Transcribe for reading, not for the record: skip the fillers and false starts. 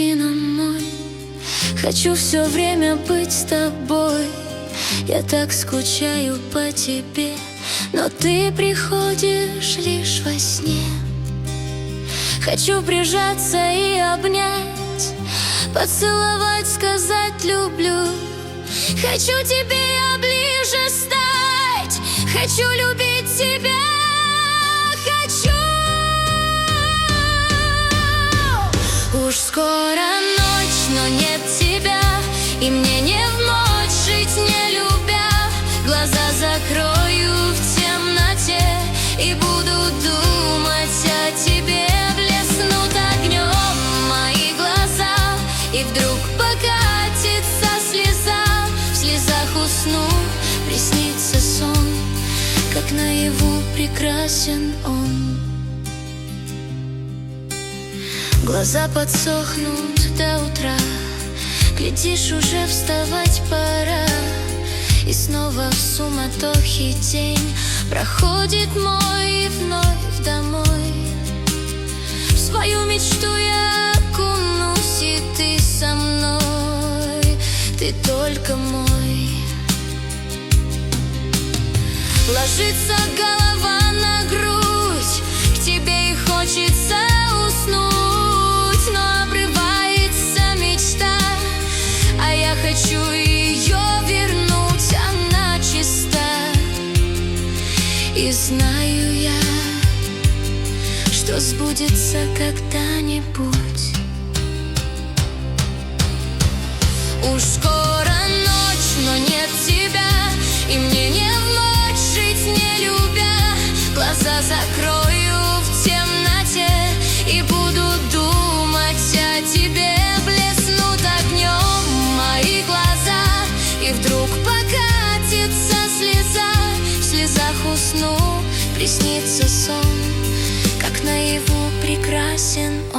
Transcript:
мужчина мой. Хочу все время быть с тобой. Я так скучаю по тебе, но ты приходишь лишь во сне. Хочу прижаться и обнять, поцеловать, сказать люблю. Хочу тебе я ближе стать, хочу любить тебя. Уж скоро ночь, но нет тебя, и мне не вновь жить, не любя. Глаза закрою в темноте и буду думать о тебе. Блеснут огнем мои глаза, и вдруг покатится слеза. В слезах усну, приснится сон, как наяву прекрасен он. Глаза подсохнут до утра, глядишь, уже вставать пора. И снова в суматохе день проходит мой, и вновь домой. В свою мечту я окунусь, и ты со мной, ты только мой. Ложится голова на грудь, к тебе и хочется уснуть. Хочу ее вернуть, она чиста. И знаю я, что сбудется когда-нибудь. Уж скоро ночь, но нет тебя, и мне не вновь жить, не любя. Глаза закрою в темноте и буду думать о тебе. Блеснут огнем мои глаза, и вдруг покатится слеза. В слезах усну, приснится сон, как наяву прекрасен он.